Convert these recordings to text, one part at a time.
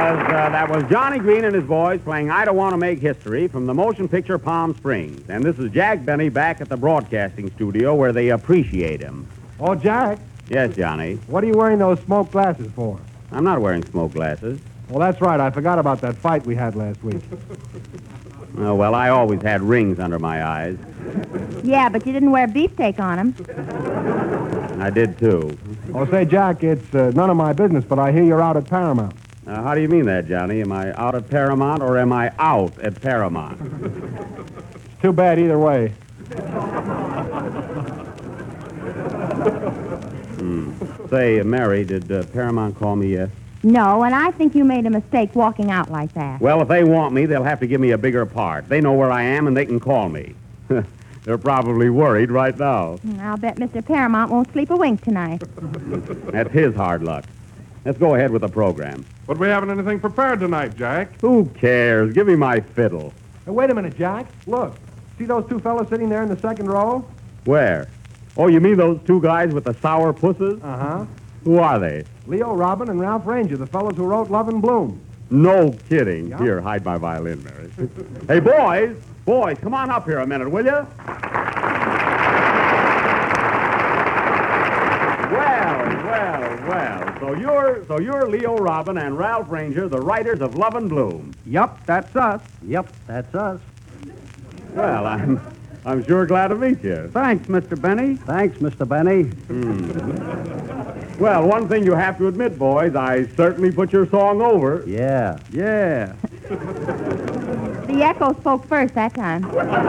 That was Johnny Green and his boys playing I Don't Want to Make History from the motion picture Palm Springs. And this is Jack Benny back at the broadcasting studio where they appreciate him. Oh, Jack, Yes, Johnny. what are you wearing those smoke glasses for? I'm not wearing smoke glasses. Well, that's right. I forgot about that fight we had last week. Oh, well, I always had rings under my eyes. Yeah, but you didn't wear beefsteak on them. I did, too. Oh, say, Jack, it's none of my business, but I hear you're out at Paramount. How do you mean that, Johnny? Am I out at Paramount or am I out at Paramount? It's too bad either way. Say, Mary, did Paramount call me yet? No, and I think you made a mistake walking out like that. Well, if they want me, they'll have to give me a bigger part. They know where I am and they can call me. They're probably worried right now. I'll bet Mr. Paramount won't sleep a wink tonight. That's his hard luck. Let's go ahead with the program. But we haven't anything prepared tonight, Jack. Who cares? Give me my fiddle. Hey, wait a minute, Jack. Look. See those two fellas sitting there in the second row? Where? Oh, you mean those two guys with the sour pusses? Uh-huh. Who are they? Leo Robin and Ralph Ranger, the fellows who wrote Love and Bloom. No kidding. Yeah. Here, hide my violin, Mary. Hey, boys! Boys, come on up here a minute, will you? Well. So you're Leo Robin and Ralph Ranger, the writers of Love and Bloom. Yup, that's us. Yep, that's us. Well, I'm sure glad to meet you. Thanks, Mr. Benny. Thanks, Mr. Benny. Well, one thing you have to admit, boys, I certainly put your song over. Yeah. The Echo spoke first that time.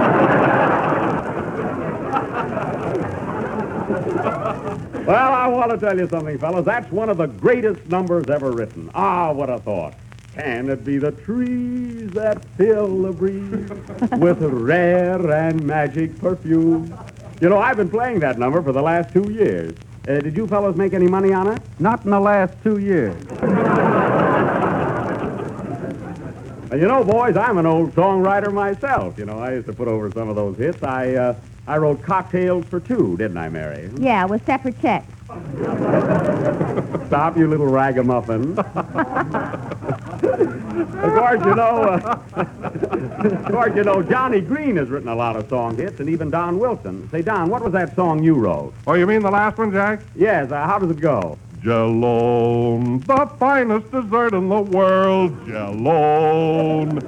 Well, I want to tell you something, fellas. That's one of the greatest numbers ever written. Ah, what a thought. Can it be the trees that fill the breeze with rare and magic perfume? You know, I've been playing that number for the last 2 years. Did you fellas make any money on it? Not in the last 2 years. You know, boys, I'm an old songwriter myself. You know, I used to put over some of those hits. I wrote Cocktails for Two, didn't I, Mary? Yeah, with separate checks. Stop, you little ragamuffin. Of course, you know, Johnny Green has written a lot of song hits, and even Don Wilson. Say, Don, what was that song you wrote? Oh, you mean the last one, Jack? Yes, how does it go? Jellone, the finest dessert in the world. Jellone.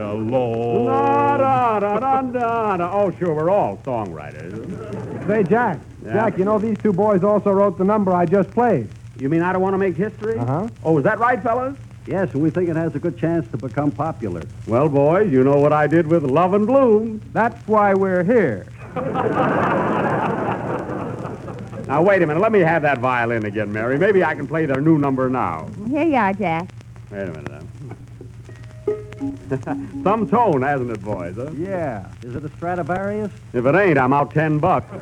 Oh, sure, we're all songwriters. Say, Jack. Yeah? Jack, you know these two boys also wrote the number I just played. You mean I Don't Want to Make History? Uh-huh. Oh, is that right, fellas? Yes, and we think it has a good chance to become popular. Well, boys, you know what I did with Love and Bloom. That's why we're here. Now, wait a minute. Let me have that violin again, Mary. Maybe I can play their new number now. Here you are, Jack. Wait a minute, now. Some tone, hasn't it, boys? Huh? Yeah. Is it a Stradivarius? If it ain't, I'm out $10.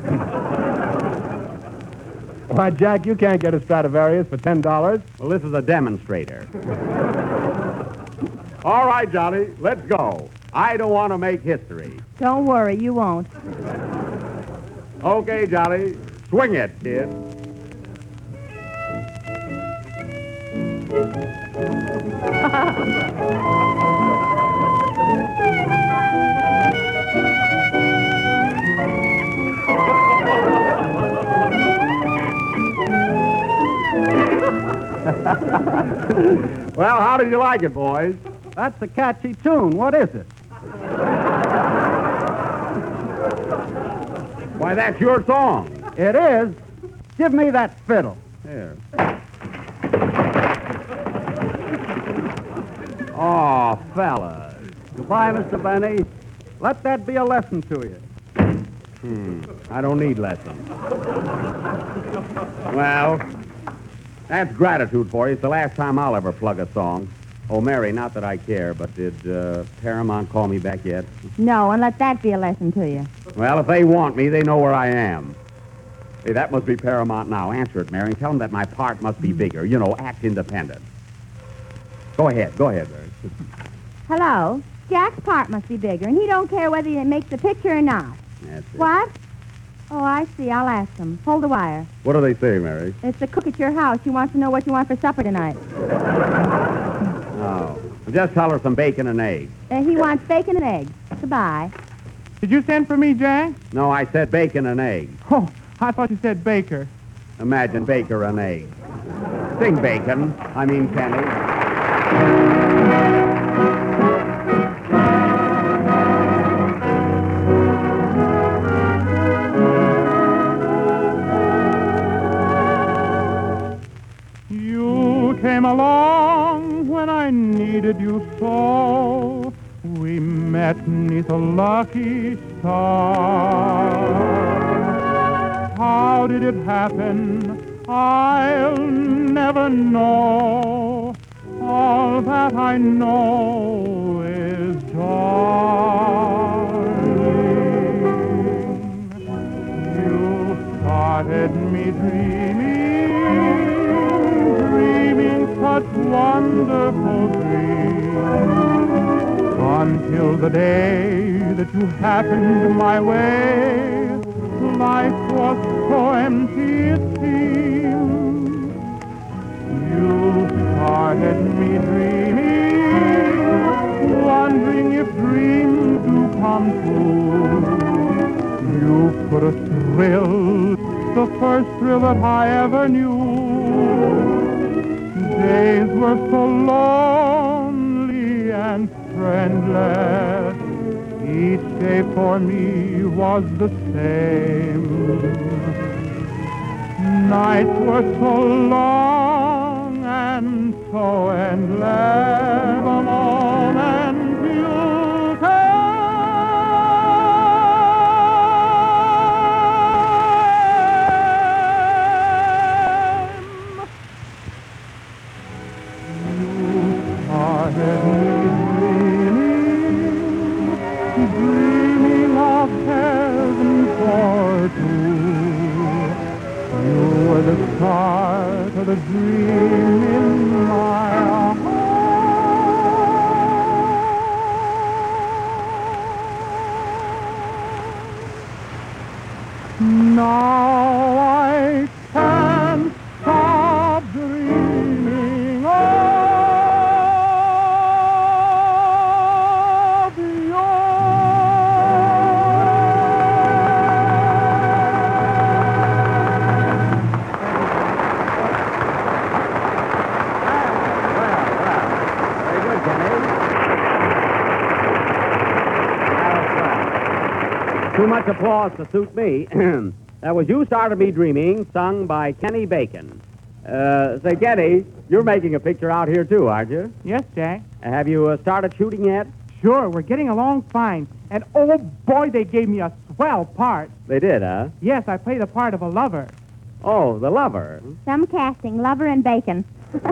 Why, Jack, you can't get a Stradivarius for $10. Well, this is a demonstrator. All right, Johnny, let's go. I don't want to make history. Don't worry, you won't. Okay, Johnny, swing it, kid. Well, how did you like it, boys? That's a catchy tune. What is it? Why, that's your song. It is. Give me that fiddle. Here. Oh, fellas. Goodbye, Mr. Benny. Let that be a lesson to you. I don't need lessons. Well, that's gratitude for you. It's the last time I'll ever plug a song. Oh, Mary, not that I care, but did Paramount call me back yet? No, and let that be a lesson to you. Well, if they want me, they know where I am. Hey, that must be Paramount now. Answer it, Mary. Tell them that my part must be bigger. You know, act independent. Go ahead, Mary. Hello? Jack's part must be bigger, and he don't care whether he makes the picture or not. That's it. What? Oh, I see. I'll ask him. Hold the wire. What do they say, Mary? It's the cook at your house. She wants to know what you want for supper tonight. Oh. Just tell her some bacon and eggs. He wants bacon and eggs. Goodbye. Did you send for me, Jack? No, I said bacon and eggs. Oh, I thought you said Baker. Imagine baker and eggs. Sing bacon. I mean Kenny. You came along when I needed you so. We met 'neath a lucky star. How did it happen? I'll never know. All that I know is, darling, you started me dreaming such wonderful dreams, until the day that you happened my way. Life was so empty it seemed. You started me dreaming, wondering if dreams do come true. You put a thrill, the first thrill that I ever knew. Days were so lonely and friendless. Each day for me was the same. Nights were so long and so endless. The moment you dreaming of heaven for two. You were the start of the dream in my heart. Now I can't stop dreaming of you. Very good, Kenny. Too much applause to suit me. That was You Started Me Dreaming, sung by Kenny Bacon. Say, Kenny, you're making a picture out here, too, aren't you? Yes, Jack. Have you started shooting yet? Sure, we're getting along fine. And oh boy, they gave me a swell part. They did, huh? Yes, I play the part of a lover. Oh, the lover. Some casting, lover and bacon.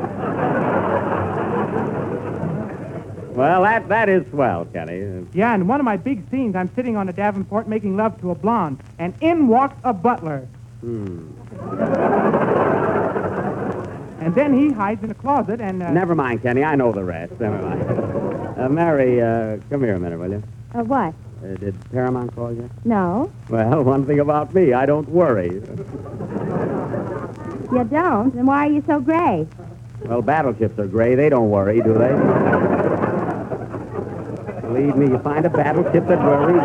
Well, that is swell, Kenny. Yeah, in one of my big scenes, I'm sitting on a Davenport making love to a blonde, and in walks a butler. And then he hides in a closet and... Never mind, Kenny. I know the rest. Never mind. Mary, come here a minute, will you? What? Did Paramount call you? No, Well, one thing about me, I don't worry. you don't. Then why are you so gray? Well, battleships are gray. They don't worry, do they? Believe me, you find a battleship that worries.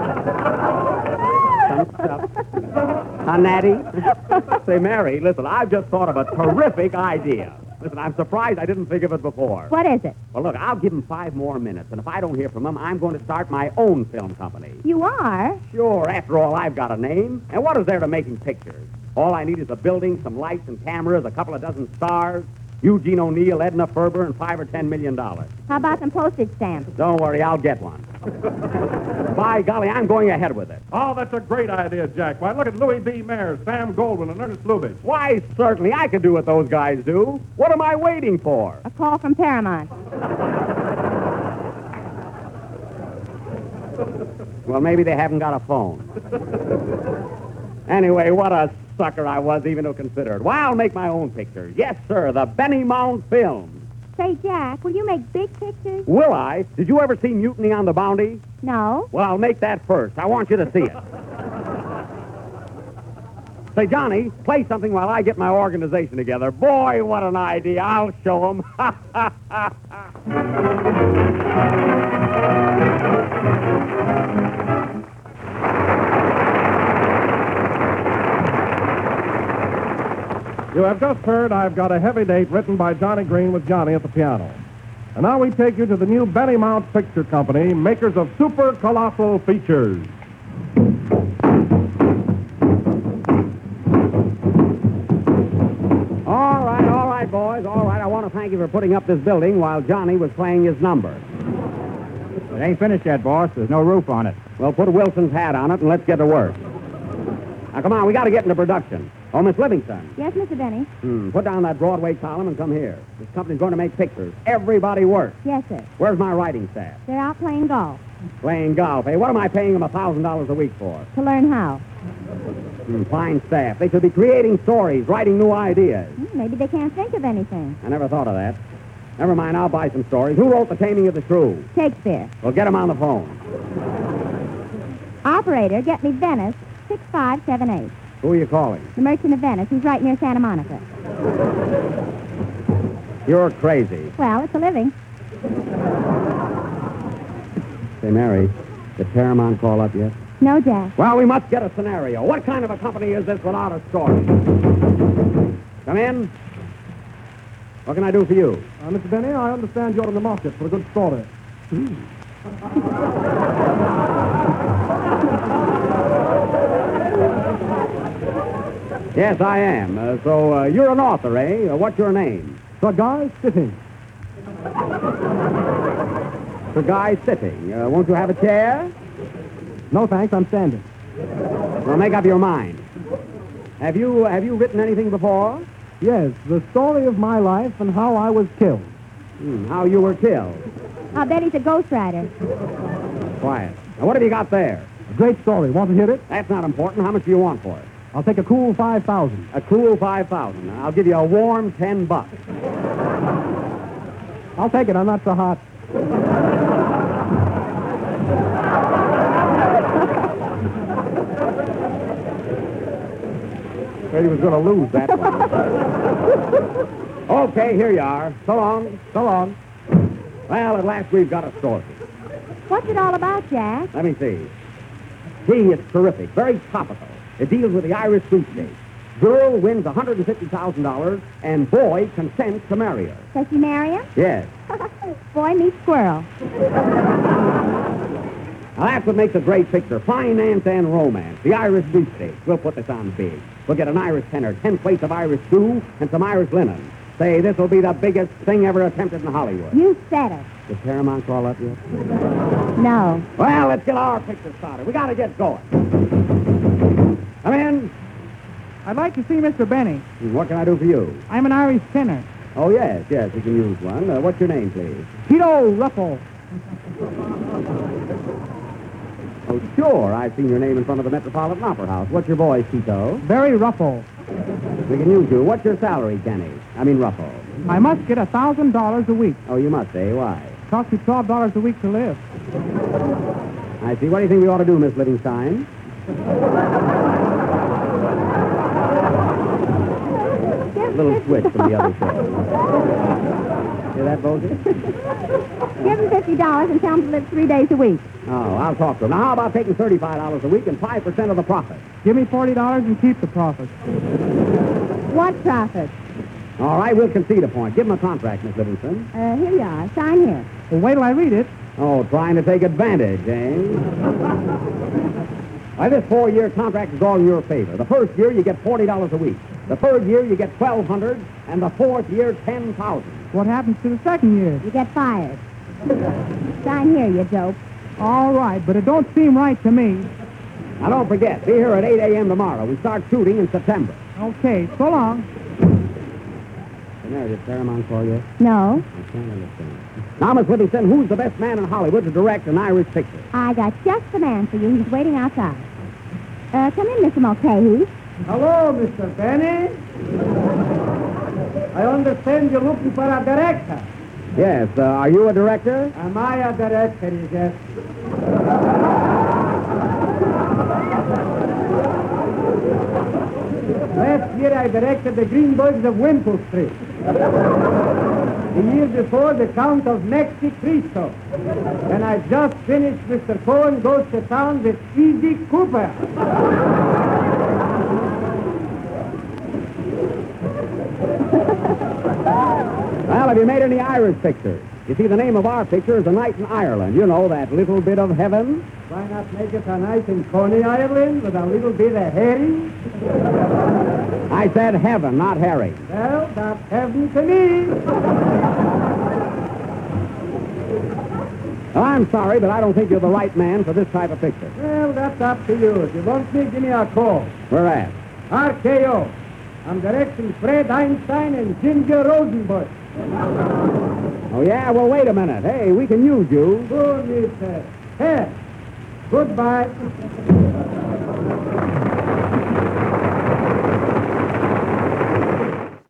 Some stuff. Huh, Natty? Say, Mary, listen, I've just thought of a terrific idea. Listen, I'm surprised I didn't think of it before. What is it? Well, look, I'll give him 5 more minutes, and if I don't hear from him, I'm going to start my own film company. You are? Sure, after all, I've got a name. And what is there to making pictures? All I need is a building, some lights and cameras, a couple of dozen stars, Eugene O'Neill, Edna Ferber, and $5 or $10 million. How about some postage stamps? Don't worry, I'll get one. By golly, I'm going ahead with it. Oh, that's a great idea, Jack. Why, look at Louis B. Mayer, Sam Goldwyn, and Ernest Lubitsch. Why, certainly, I can do what those guys do. What am I waiting for? A call from Paramount. Well, maybe they haven't got a phone. Anyway, what a sucker I was even to consider it. Why, I'll make my own picture. Yes, sir, the Benny Mount Films. Say, Jack, will you make big pictures? Will I? Did you ever see Mutiny on the Bounty? No. Well, I'll make that first. I want you to see it. Say, Johnny, play something while I get my organization together. Boy, what an idea. I'll show 'em. You have just heard I've Got a Heavy Date, written by Johnny Green with Johnny at the piano. And now we take you to the new Benny Mount Picture Company, makers of super colossal features. All right, boys, all right. I want to thank you for putting up this building while Johnny was playing his number. It ain't finished yet, boss. There's no roof on it. Well, put Wilson's hat on it and let's get to work. Now, come on, we got to get into production. Oh, Miss Livingston. Yes, Mr. Benny? Put down that Broadway column and come here. This company's going to make pictures. Everybody works. Yes, sir. Where's my writing staff? They're out playing golf. Playing golf. Hey, what am I paying them $1,000 a week for? To learn how. Fine staff. They should be creating stories, writing new ideas. Maybe they can't think of anything. I never thought of that. Never mind, I'll buy some stories. Who wrote The Taming of the Shrew? Shakespeare. Well, get him on the phone. Operator, get me Venice, 6578. Who are you calling? The Merchant of Venice. He's right near Santa Monica. You're crazy. Well, it's a living. Say, Mary, did Paramount call up yet? No, Jack. Well, we must get a scenario. What kind of a company is this without a story? Come in. What can I do for you? Mr. Benny, I understand you're in the market for a good story. Yes, I am. So you're an author, eh? What's your name? The guy sitting. The guy sitting. Won't you have a chair? No, thanks, I'm standing. Well, make up your mind. Have you written anything before? Yes, the story of my life and how I was killed. How you were killed. I'll bet he's a ghostwriter. Quiet. Now, what have you got there? A great story. Want to hear it? That's not important. How much do you want for it? I'll take a cool 5,000. A cool 5,000. I'll give you a warm $10. I'll take it. I'm not so hot. Said he was going to lose that one. Okay, here you are. So long. So long. Well, at last we've got a story. What's it all about, Jack? Let me see. Gee, it's terrific. Very topical. It deals with the Irish sweepstakes. Girl wins $150,000, and boy consents to marry her. Does she marry him? Yes. Boy meets squirrel. Now, that's what makes a great picture. Finance and romance. The Irish sweepstakes. We'll put this on big. We'll get an Irish tenor, 10 plates of Irish stew, and some Irish linen. Say, this will be the biggest thing ever attempted in Hollywood. You said it. Did Paramount call up yet? No. Well, let's get our picture started. We got to get going. Come in. I'd like to see Mr. Benny. What can I do for you? I'm an Irish tenor. Oh, yes, you can use one. What's your name, please? Tito Ruffle. Oh, sure. I've seen your name in front of the Metropolitan Opera House. What's your voice, Tito? Very Ruffle. We can use you. What's your salary, Kenny? I mean, Ruffo. I must get $1,000 a week. Oh, you must, eh? Why? Costs you $12 a week to live. I see. What do you think we ought to do, Miss Livingston? Little switch from the other show. Hear that, Bosie? Give him $50 and tell him to live 3 days a week. Oh, I'll talk to him. Now, how about taking $35 a week and 5% of the profit? Give me $40 and keep the profit. What profit? All right, we'll concede a point. Give him a contract, Miss Livingston. Here you are. Sign here. Well, wait till I read it. Oh, trying to take advantage, eh? Why, this 4-year contract is all in your favor. The first year, you get $40 a week. The third year, you get $1,200, and the fourth year, $10,000. What happens to the second year? You get fired. Sign here, you dope. All right, but it don't seem right to me. Now, don't forget, be here at 8 a.m. tomorrow. We start shooting in September. Okay, so long. Mary, did Paramount call you? No. I can't understand. Now, Miss Livingston, who's the best man in Hollywood to direct an Irish picture? I got just the man for you. He's waiting outside. Come in, Mr. Mulcahy. Hello, Mr. Benny. I understand you're looking for a director. Yes, are you a director? Am I a director, yes? year I directed the Greenbergs of Wimple Street. The year before, the Count of Mexico Cristo. And I just finished Mr. Cohen Goes to Town with Easy Cooper. Well, have you made any Irish pictures? You see, the name of our picture is A Night in Ireland. You know, that little bit of heaven. Why not make it a night in Coney Island with a little bit of herring? I said heaven, not Harry. Well, that's heaven to me. Well, I'm sorry, but I don't think you're the right man for this type of picture. Well, that's up to you. If you want me, give me a call. Where at? RKO. I'm directing Fred Einstein and Ginger Rosenbush. Oh, yeah? Well, wait a minute. Hey, we can use you. Who needs that? Hey, goodbye.